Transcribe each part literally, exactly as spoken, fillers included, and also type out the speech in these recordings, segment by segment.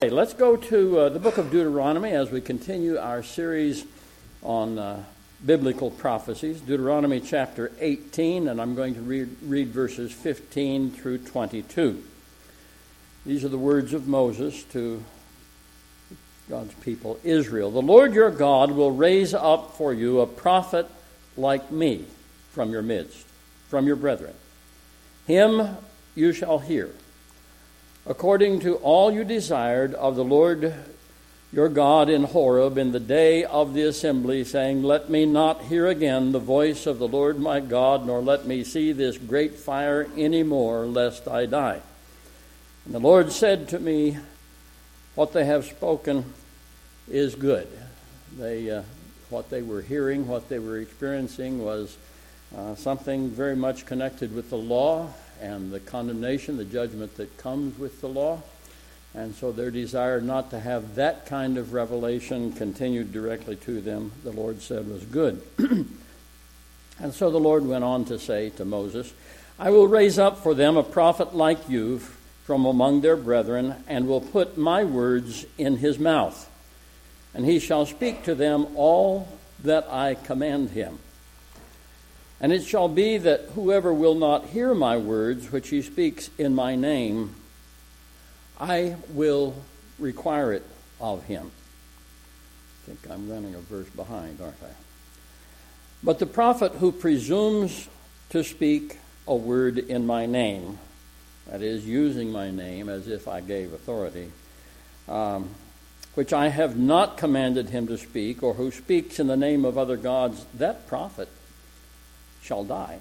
Okay, let's go to uh, the book of Deuteronomy as we continue our series on uh, biblical prophecies. Deuteronomy chapter eighteen, and I'm going to read, read verses fifteen through twenty-two. These are the words of Moses to God's people, Israel. The Lord your God will raise up for you a prophet like me from your midst, from your brethren. Him you shall hear, according to all you desired of the Lord your God in Horeb in the day of the assembly, saying, Let me not hear again the voice of the Lord my God, nor let me see this great fire any more, lest I die. And the Lord said to me, What they have spoken is good. They, uh, what they were hearing, what they were experiencing was uh, something very much connected with the law and the condemnation, the judgment that comes with the law. And so their desire not to have that kind of revelation continued directly to them, the Lord said was good. And so the Lord went on to say to Moses, I will raise up for them a prophet like you from among their brethren, and will put my words in his mouth. And he shall speak to them all that I command him. And it shall be that whoever will not hear my words, which he speaks in my name, I will require it of him. I think I'm running a verse behind, aren't I? But the prophet who presumes to speak a word in my name, that is, using my name as if I gave authority, um, which I have not commanded him to speak, or who speaks in the name of other gods, that prophet shall die.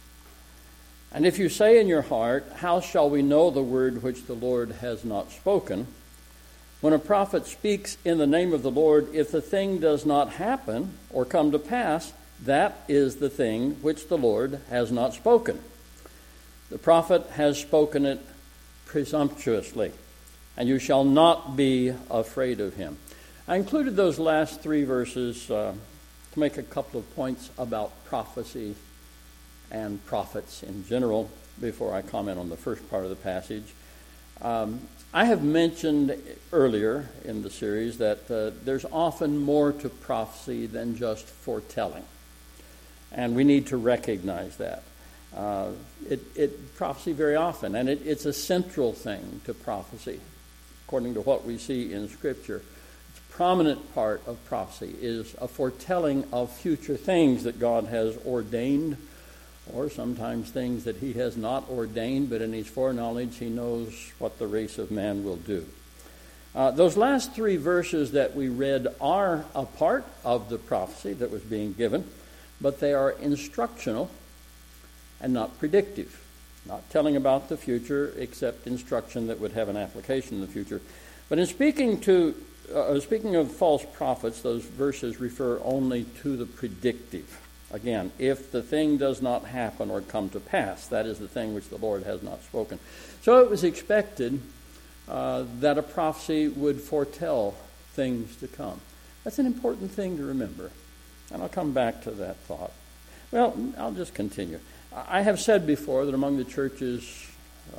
And if you say in your heart, How shall we know the word which the Lord has not spoken? When a prophet speaks in the name of the Lord, if the thing does not happen or come to pass, that is the thing which the Lord has not spoken. The prophet has spoken it presumptuously, and you shall not be afraid of him. I included those last three verses uh, to make a couple of points about prophecy and prophets in general before I comment on the first part of the passage. Um, I have mentioned earlier in the series that uh, there's often more to prophecy than just foretelling, and we need to recognize that. Uh, it, it prophecy very often, and it, it's a central thing to prophecy, according to what we see in Scripture. It's a prominent part of prophecy is a foretelling of future things that God has ordained, or sometimes things that he has not ordained, but in his foreknowledge he knows what the race of man will do. Uh, those last three verses that we read are a part of the prophecy that was being given, but they are instructional and not predictive, not telling about the future except instruction that would have an application in the future. But in speaking to uh, speaking of false prophets, those verses refer only to the predictive. Again, if the thing does not happen or come to pass, that is the thing which the Lord has not spoken. So it was expected uh, that a prophecy would foretell things to come. That's an important thing to remember. And I'll come back to that thought. Well, I'll just continue. I have said before that among the churches, uh,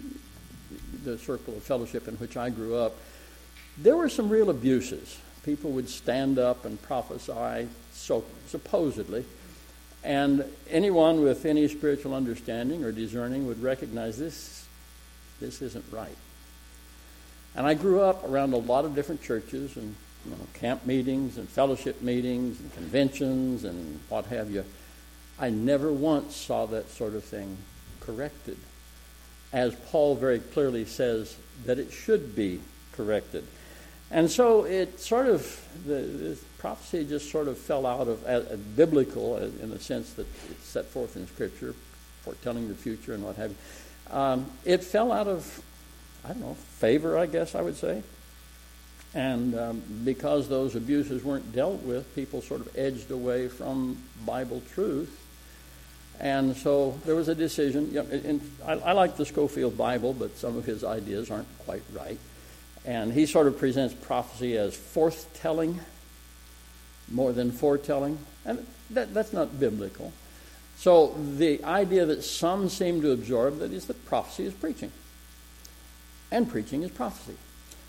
the circle of fellowship in which I grew up, there were some real abuses. People would stand up and prophesy, so supposedly, and anyone with any spiritual understanding or discerning would recognize this, this isn't right. And I grew up around a lot of different churches and you know, camp meetings and fellowship meetings and conventions and what have you. I never once saw that sort of thing corrected, as Paul very clearly says that it should be corrected. And so it sort of, the, the prophecy just sort of fell out of uh, biblical uh, in the sense that it's set forth in Scripture, foretelling the future and what have you. Um, it fell out of, I don't know, favor, I guess I would say. And um, because those abuses weren't dealt with, people sort of edged away from Bible truth. And so there was a decision. You know, and I, I like the Scofield Bible, but some of his ideas aren't quite right. And he sort of presents prophecy as forthtelling more than foretelling. And that, that's not biblical. So the idea that some seem to absorb that is that prophecy is preaching. And preaching is prophecy.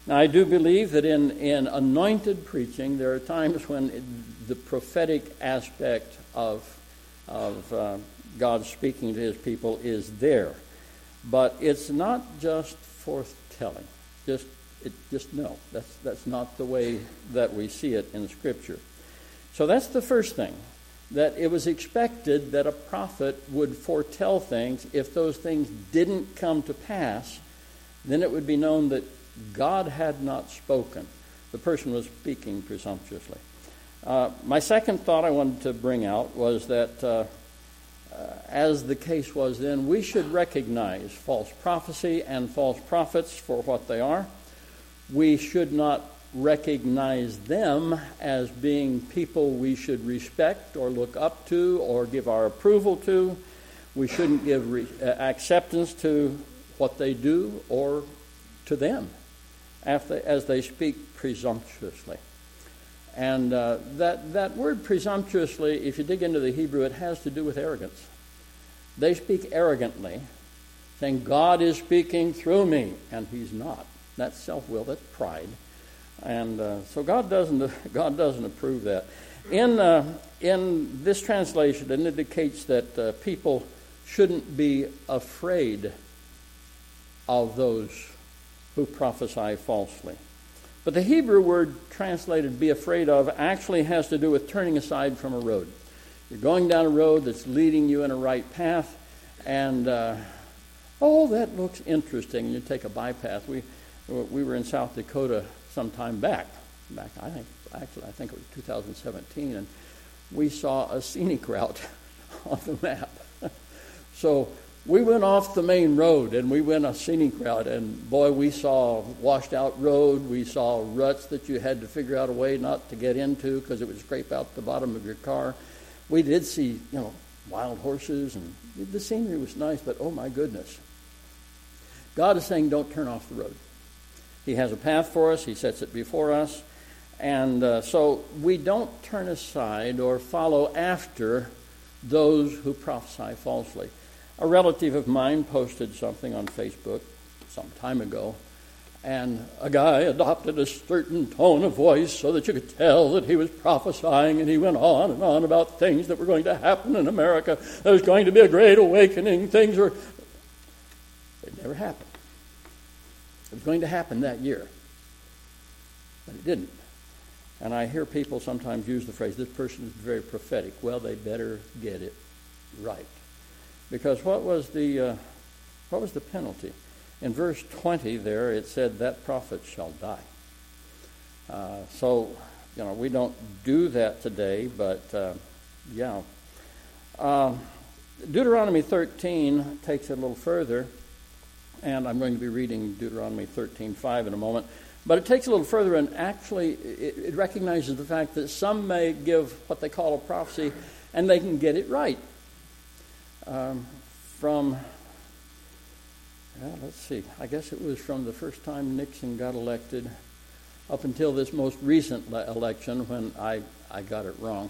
Now, I do believe that in, in anointed preaching, there are times when it, the prophetic aspect of, of uh, God speaking to his people is there. But it's not just forthtelling. Just it, just no. That's, that's not the way that we see it in Scripture. So that's the first thing, that it was expected that a prophet would foretell things. If those things didn't come to pass, then it would be known that God had not spoken. The person was speaking presumptuously. Uh, my second thought I wanted to bring out was that, uh, uh, as the case was then, we should recognize false prophecy and false prophets for what they are. We should not recognize them as being people we should respect or look up to or give our approval to. We shouldn't give re- uh, acceptance to what they do or to them after, as they speak presumptuously. And uh, that, that word presumptuously, if you dig into the Hebrew, it has to do with arrogance. They speak arrogantly, saying, God is speaking through me, and he's not. That's self-will, that's pride. And uh, so God doesn't God doesn't approve that. In, uh, in this translation, it indicates that uh, people shouldn't be afraid of those who prophesy falsely. But the Hebrew word translated be afraid of actually has to do with turning aside from a road. You're going down a road that's leading you in a right path, and uh, oh, that looks interesting. And you take a bypass. We we were in South Dakota some time back. Back, I think actually I think it was two thousand seventeen, and we saw a scenic route on the map. So we went off the main road, and we went a scenic route, and boy, we saw washed-out road. We saw ruts that you had to figure out a way not to get into because it would scrape out the bottom of your car. We did see, you know, wild horses, and the scenery was nice, but oh my goodness. God is saying don't turn off the road. He has a path for us. He sets it before us. And uh, so we don't turn aside or follow after those who prophesy falsely. A relative of mine posted something on Facebook some time ago, and a guy adopted a certain tone of voice so that you could tell that he was prophesying, and he went on and on about things that were going to happen in America. There was going to be a great awakening. Things were... It never happened. It was going to happen that year, but it didn't. And I hear people sometimes use the phrase, this person is very prophetic. Well, they better get it right. Because what was the uh, what was the penalty? In verse twenty there, it said, that prophet shall die. Uh, so, you know, we don't do that today, but, uh, yeah. Uh, Deuteronomy thirteen takes it a little further, and I'm going to be reading Deuteronomy thirteen five in a moment. But it takes a little further, and actually it, it recognizes the fact that some may give what they call a prophecy, and they can get it right. Um, from, well, let's see, I guess it was from the first time Nixon got elected up until this most recent le- election when I, I got it wrong.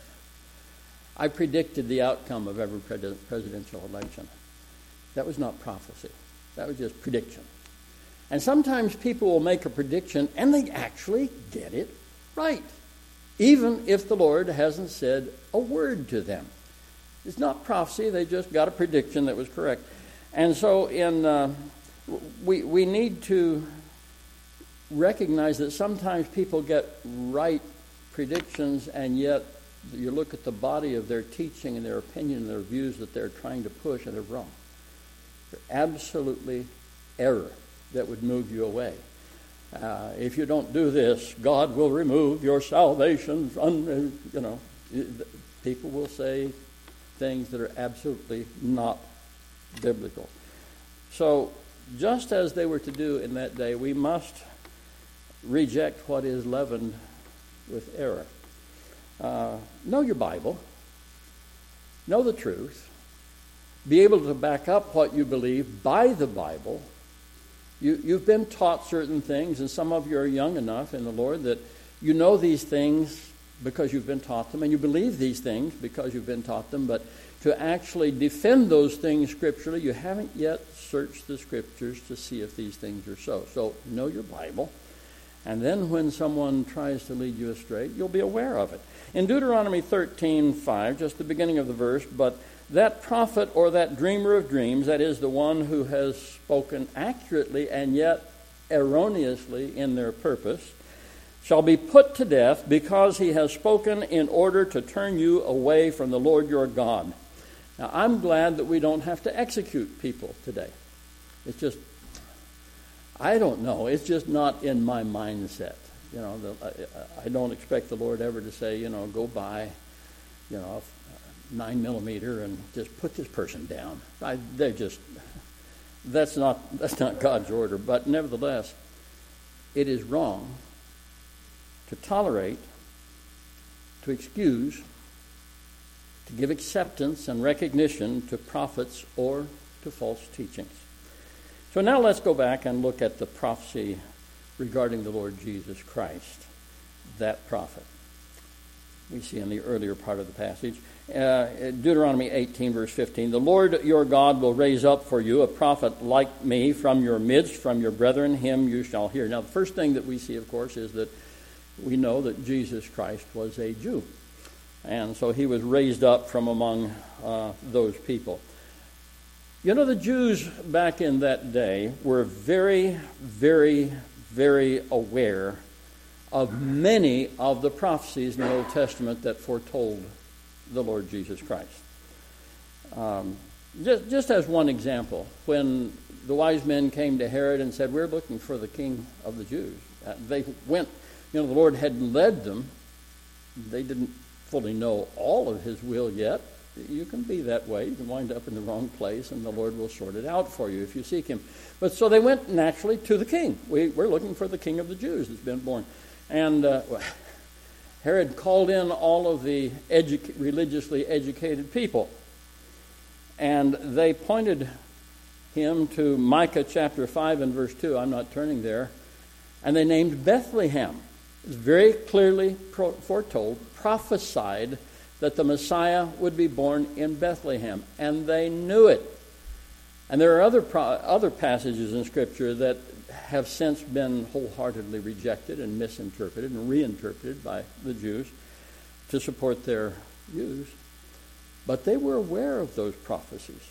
I predicted the outcome of every pre- presidential election. That was not prophecy. That was just prediction. And sometimes people will make a prediction and they actually get it right, even if the Lord hasn't said a word to them. It's not prophecy. They just got a prediction that was correct. And so in uh, we we need to recognize that sometimes people get right predictions, and yet you look at the body of their teaching and their opinion and their views that they're trying to push, and they're wrong. They're absolutely error that would move you away. Uh, if you don't do this, God will remove your salvation from, you know, people will say things that are absolutely not biblical. So, just as they were to do in that day, we must reject what is leavened with error. Uh, know your Bible. Know the truth. Be able to back up what you believe by the Bible. You, you've been taught certain things, and some of you are young enough in the Lord that you know these things because you've been taught them, and you believe these things because you've been taught them, but to actually defend those things scripturally, you haven't yet search the Scriptures to see if these things are so. So know your Bible, and then when someone tries to lead you astray, you'll be aware of it. In Deuteronomy thirteen five, just the beginning of the verse, but that prophet or that dreamer of dreams, that is the one who has spoken accurately and yet erroneously in their purpose, shall be put to death because he has spoken in order to turn you away from the Lord your God. Now, I'm glad that we don't have to execute people today. It's just, I don't know, it's just not in my mindset. You know, the, I, I don't expect the Lord ever to say, you know, go by, you know, nine millimeter and just put this person down. I, they're just, that's not, that's not God's order. But nevertheless, it is wrong to tolerate, to excuse, to give acceptance and recognition to prophets or to false teachings. So now let's go back and look at the prophecy regarding the Lord Jesus Christ, that prophet. We see in the earlier part of the passage. Uh, Deuteronomy eighteen, verse fifteen, the Lord your God will raise up for you a prophet like me from your midst, from your brethren, him you shall hear. Now, the first thing that we see, of course, is that we know that Jesus Christ was a Jew. And so he was raised up from among uh, those people. You know, the Jews back in that day were very, very, very aware of many of the prophecies in the Old Testament that foretold the Lord Jesus Christ. Um, just, just as one example, when the wise men came to Herod and said, we're looking for the king of the Jews, uh, they went. You know, the Lord had led them. They didn't fully know all of his will yet. You can be that way. You can wind up in the wrong place, and the Lord will sort it out for you if you seek him. But so they went naturally to the king. We, we're looking for the king of the Jews that's been born. And uh, Herod called in all of the edu- religiously educated people. And they pointed him to Micah chapter five and verse two. I'm not turning there. And they named Bethlehem. It's very clearly pro- foretold, prophesied that the Messiah would be born in Bethlehem, and they knew it. And there are other pro- other passages in Scripture that have since been wholeheartedly rejected and misinterpreted and reinterpreted by the Jews to support their views. But they were aware of those prophecies.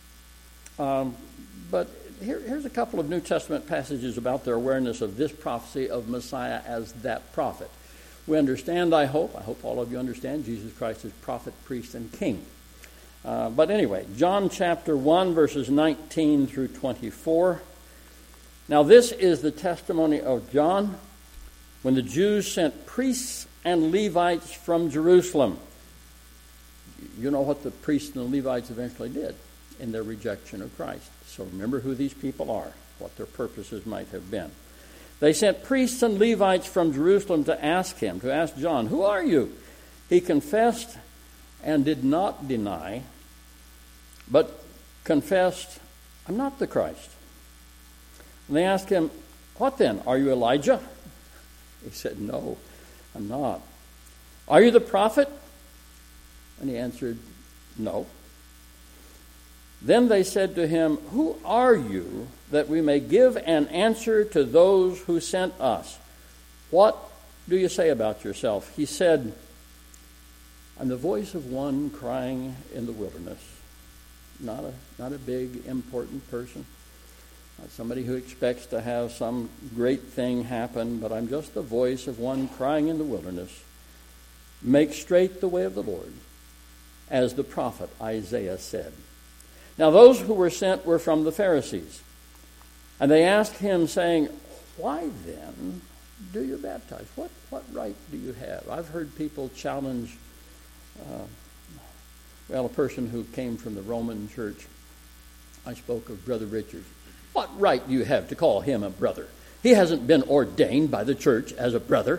Um, but here, here's a couple of New Testament passages about their awareness of this prophecy of Messiah as that prophet. We understand, I hope, I hope all of you understand, Jesus Christ is prophet, priest, and king. Uh, but anyway, John chapter one, verses nineteen through twenty-four. Now this is the testimony of John when the Jews sent priests and Levites from Jerusalem. You know what the priests and the Levites eventually did in their rejection of Christ. So remember who these people are, what their purposes might have been. They sent priests and Levites from Jerusalem to ask him, to ask John, who are you? He confessed and did not deny, but confessed, I'm not the Christ. And they asked him, what then? Are you Elijah? He said, no, I'm not. Are you the prophet? And he answered, no. Then they said to him, who are you, that we may give an answer to those who sent us? What do you say about yourself? He said, I'm the voice of one crying in the wilderness. Not a, not a big, important person. Not somebody who expects to have some great thing happen, but I'm just the voice of one crying in the wilderness. Make straight the way of the Lord, as the prophet Isaiah said. Now those who were sent were from the Pharisees. And they asked him, saying, why then do you baptize? What, what right do you have? I've heard people challenge, uh, well, a person who came from the Roman church. I spoke of Brother Richards. What right do you have to call him a brother? He hasn't been ordained by the church as a brother.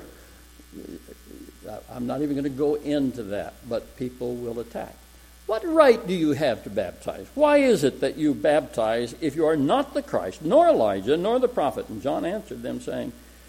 I'm not even going to go into that, but people will attack. What right do you have to baptize? Why is it that you baptize if you are not the Christ, nor Elijah, nor the prophet? And John answered them, saying,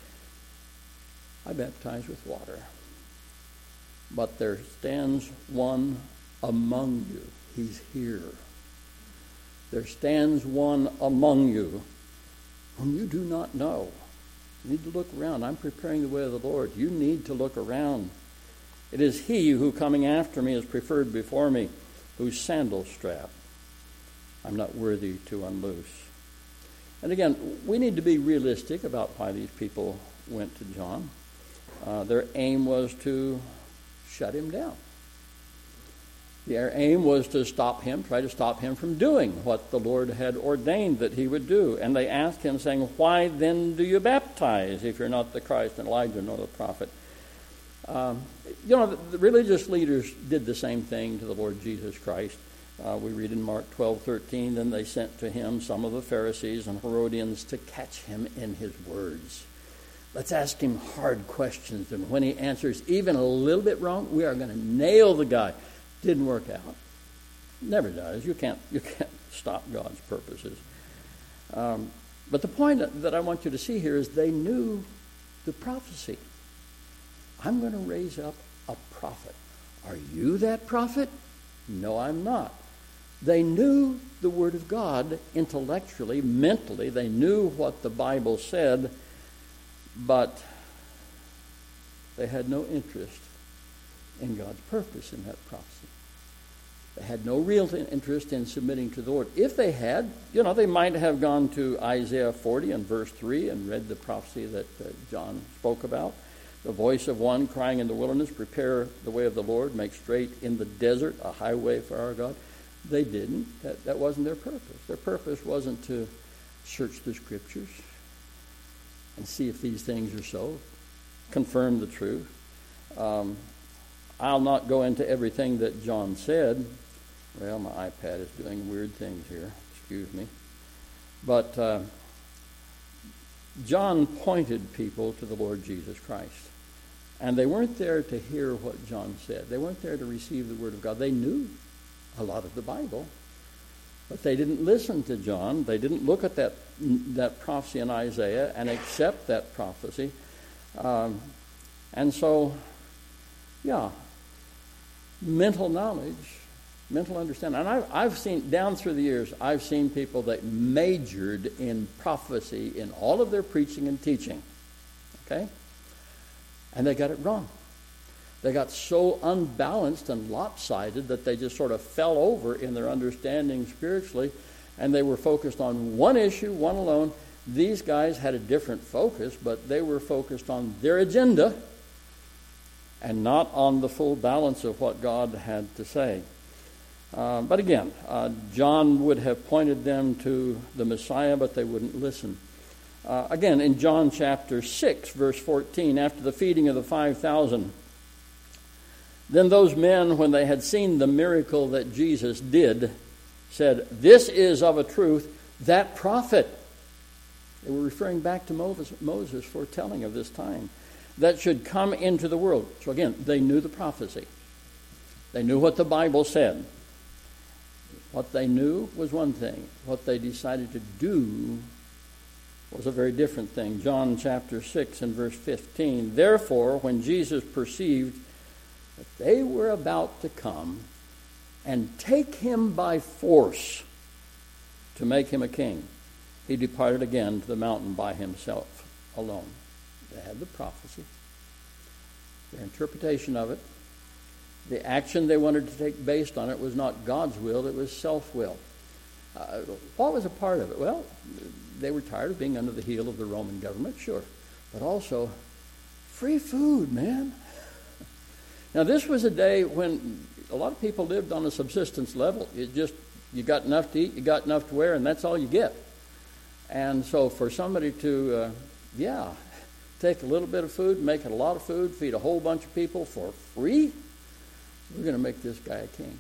I baptize with water, but there stands one among you. He's here, there stands one among you whom you do not know. You need to look around. I'm preparing the way of the Lord. You need to look around. It is he who coming after me is preferred before me, whose sandal strap I'm not worthy to unloose. And again, we need to be realistic about why these people went to John. Uh, their aim was to shut him down. Their aim was to stop him, try to stop him from doing what the Lord had ordained that he would do. And they asked him, saying, why then do you baptize if you're not the Christ and Elijah nor the prophet? Um, you know, the, the religious leaders did the same thing to the Lord Jesus Christ. Uh, we read in Mark twelve thirteen, then they sent to him some of the Pharisees and Herodians to catch him in his words. Let's ask him hard questions, and when he answers even a little bit wrong, we are going to nail the guy. Didn't work out. Never does. You can't you can't stop God's purposes. Um, but the point that I want you to see here is they knew the prophecy. I'm going to raise up a prophet. Are you that prophet? No, I'm not. They knew the Word of God intellectually, mentally. They knew what the Bible said, but they had no interest in God's purpose in that prophecy. They had no real interest in submitting to the Lord. If they had, you know, they might have gone to Isaiah forty and verse three and read the prophecy that uh, John spoke about. The voice of one crying in the wilderness, prepare the way of the Lord, make straight in the desert a highway for our God. They didn't. That, that wasn't their purpose. Their purpose wasn't to search the Scriptures and see if these things are so, confirm the truth. Um, I'll not go into everything that John said. Well, my iPad is doing weird things here. Excuse me. But uh, John pointed people to the Lord Jesus Christ. And they weren't there to hear what John said. They weren't there to receive the Word of God. They knew a lot of the Bible. But they didn't listen to John. They didn't look at that, that prophecy in Isaiah and accept that prophecy. Um, and so, yeah, mental knowledge, mental understanding. And I've, I've seen, down through the years, I've seen people that majored in prophecy in all of their preaching and teaching. Okay? And they got it wrong. They got so unbalanced and lopsided that they just sort of fell over in their understanding spiritually, and they were focused on one issue, one alone. These guys had a different focus, but they were focused on their agenda and not on the full balance of what God had to say. Uh, but again, uh, John would have pointed them to the Messiah, but they wouldn't listen. Uh, again, in John chapter six, verse fourteen, after the feeding of the five thousand, then those men, when they had seen the miracle that Jesus did, said, this is of a truth that prophet. They were referring back to Moses, Moses foretelling of this time, that should come into the world. So again, they knew the prophecy. They knew what the Bible said. What they knew was one thing. What they decided to do was a very different thing. John chapter six and verse fifteen. Therefore, when Jesus perceived that they were about to come and take him by force to make him a king, he departed again to the mountain by himself alone. They had the prophecy, their interpretation of it. The action they wanted to take based on it was not God's will, it was self-will. Uh, what was a part of it? Well, they were tired of being under the heel of the Roman government, sure. But also, free food, man. Now, this was a day when a lot of people lived on a subsistence level. You just, you got enough to eat, you got enough to wear, and that's all you get. And so for somebody to, uh, yeah, take a little bit of food, make it a lot of food, feed a whole bunch of people for free, we're going to make this guy a king.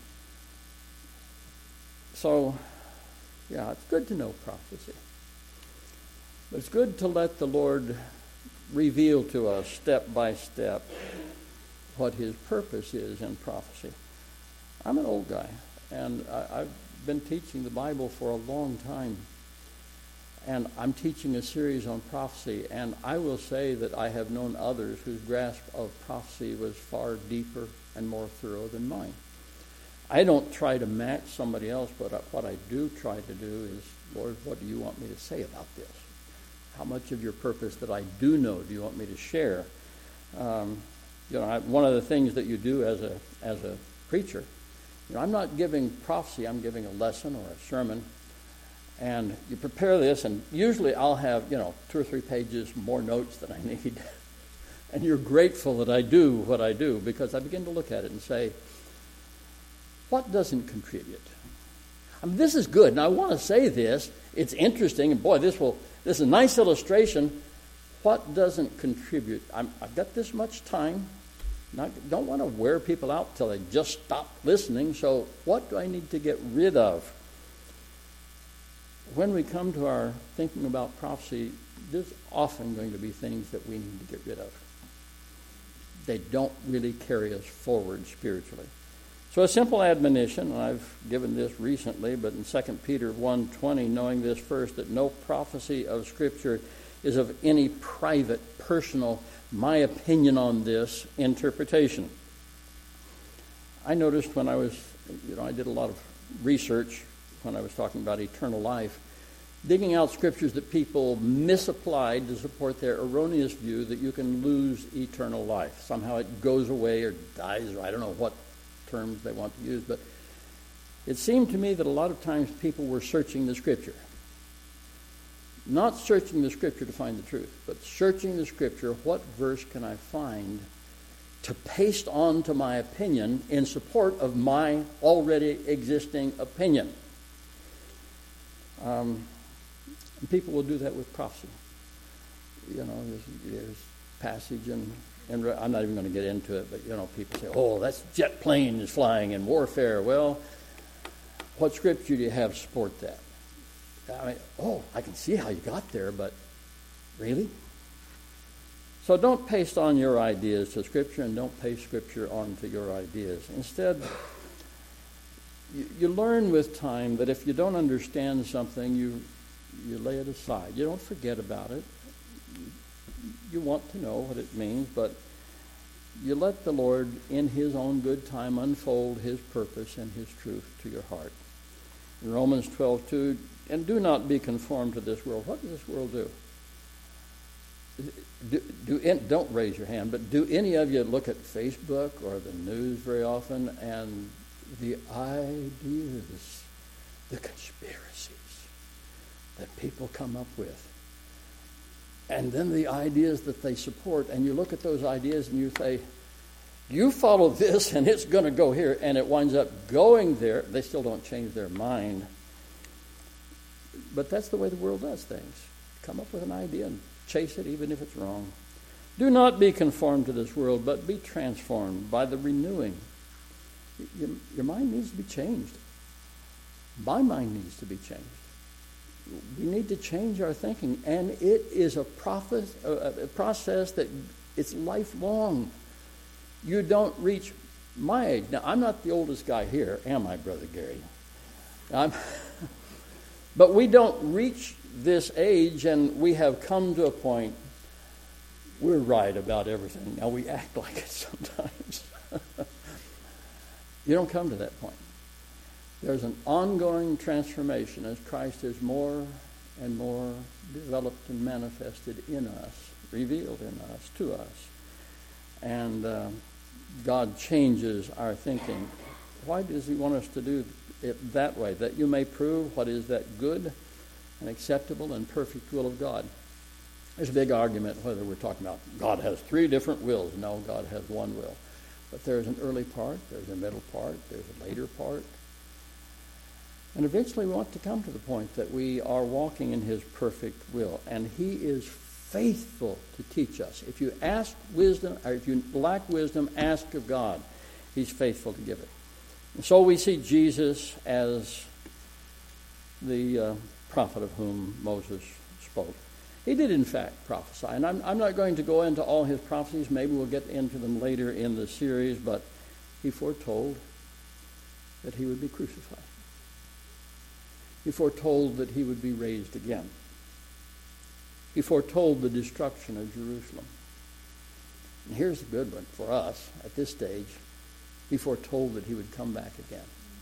So, yeah, it's good to know prophecy. But it's good to let the Lord reveal to us step by step what his purpose is in prophecy. I'm an old guy, and I, I've been teaching the Bible for a long time. And I'm teaching a series on prophecy, and I will say that I have known others whose grasp of prophecy was far deeper and more thorough than mine. I don't try to match somebody else, but what I do try to do is, Lord, what do you want me to say about this? How much of your purpose that I do know do you want me to share? Um, you know, I, one of the things that you do as a as a preacher, you know, I'm not giving prophecy, I'm giving a lesson or a sermon. And you prepare this, and usually I'll have, you know, two or three pages more notes than I need. And you're grateful that I do what I do, because I begin to look at it and say, what doesn't contribute? I mean, this is good, and I want to say this. It's interesting, and boy, this will this is a nice illustration. What doesn't contribute? I'm, I've got this much time. Not, don't want to wear people out till they just stop listening. So what do I need to get rid of? When we come to our thinking about prophecy, there's often going to be things that we need to get rid of. They don't really carry us forward spiritually. So a simple admonition, and I've given this recently, but in Second Peter one twenty, knowing this first, that no prophecy of Scripture is of any private, personal, my opinion on this interpretation. I noticed when I was, you know, I did a lot of research when I was talking about eternal life, digging out scriptures that people misapplied to support their erroneous view that you can lose eternal life. Somehow it goes away or dies, or I don't know what terms they want to use, but it seemed to me that a lot of times people were searching the Scripture. Not searching the Scripture to find the truth, but searching the Scripture, what verse can I find to paste on to my opinion in support of my already existing opinion. Um, and people will do that with prophecy. You know, there's, there's passage in, in, I'm not even going to get into it, but, you know, people say, oh, that's jet planes flying in warfare. Well, what scripture do you have to support that? I mean, oh, I can see how you got there, but really? So don't paste on your ideas to Scripture, and don't paste Scripture onto your ideas. Instead, you, you learn with time that if you don't understand something, you you lay it aside. You don't forget about it. You want to know what it means, but you let the Lord, in His own good time, unfold His purpose and His truth to your heart. In Romans twelve two, and do not be conformed to this world. What does this world do? Do, do don't raise your hand, but do any of you look at Facebook or the news very often, and the ideas, the conspiracies that people come up with, and then the ideas that they support, and you look at those ideas and you say, you follow this and it's going to go here, and it winds up going there. They still don't change their mind. But that's the way the world does things. Come up with an idea and chase it even if it's wrong. Do not be conformed to this world, but be transformed by the renewing. Your, your mind needs to be changed. My mind needs to be changed. We need to change our thinking, and it is a, prophet, a process that it's lifelong. You don't reach my age. Now, I'm not the oldest guy here, am I, Brother Gary? I'm but we don't reach this age, and we have come to a point we're right about everything. Now, we act like it sometimes. You don't come to that point. There's an ongoing transformation as Christ is more and more developed and manifested in us, revealed in us, to us. And uh, God changes our thinking. Why does He want us to do it that way? That you may prove what is that good and acceptable and perfect will of God. There's a big argument whether we're talking about God has three different wills. No, God has one will. But there's an early part, there's a middle part, there's a later part. And eventually we want to come to the point that we are walking in His perfect will. And He is faithful to teach us. If you ask wisdom, or if you lack wisdom, ask of God. He's faithful to give it. And so we see Jesus as the uh, prophet of whom Moses spoke. He did, in fact, prophesy. And I'm, I'm not going to go into all his prophecies. Maybe we'll get into them later in the series. But he foretold that he would be crucified. He foretold that he would be raised again. He foretold the destruction of Jerusalem. And here's a good one for us at this stage. He foretold that he would come back again.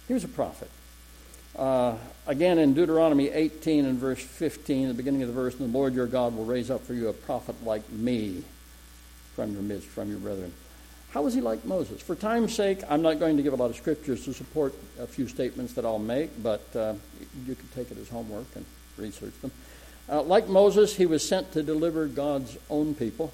He was a prophet. Uh, again, in Deuteronomy eighteen and verse fifteen, the beginning of the verse, "And the Lord your God will raise up for you a prophet like me from your midst, from your brethren." How was he like Moses? For time's sake, I'm not going to give a lot of scriptures to support a few statements that I'll make, but uh, you can take it as homework and research them. Uh, like Moses, he was sent to deliver God's own people,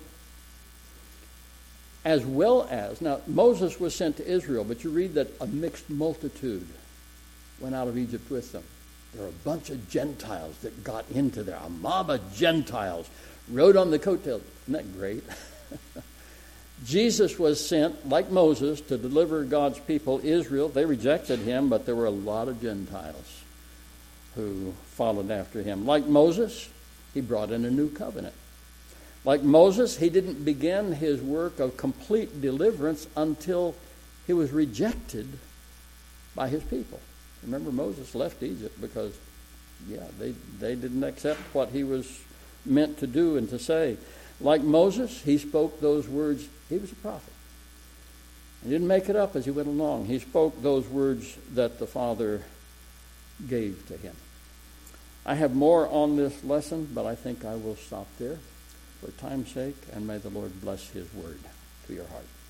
as well as, now Moses was sent to Israel, but you read that a mixed multitude went out of Egypt with them. There were a bunch of Gentiles that got into there, a mob of Gentiles, rode on the coattails. Isn't that great? Jesus was sent, like Moses, to deliver God's people, Israel. They rejected him, but there were a lot of Gentiles who followed after him. Like Moses, he brought in a new covenant. Like Moses, he didn't begin his work of complete deliverance until he was rejected by his people. Remember, Moses left Egypt because, yeah, they, they didn't accept what he was meant to do and to say. Like Moses, he spoke those words. He was a prophet. He didn't make it up as he went along. He spoke those words that the Father gave to him. I have more on this lesson, but I think I will stop there for time's sake, and may the Lord bless his word to your heart.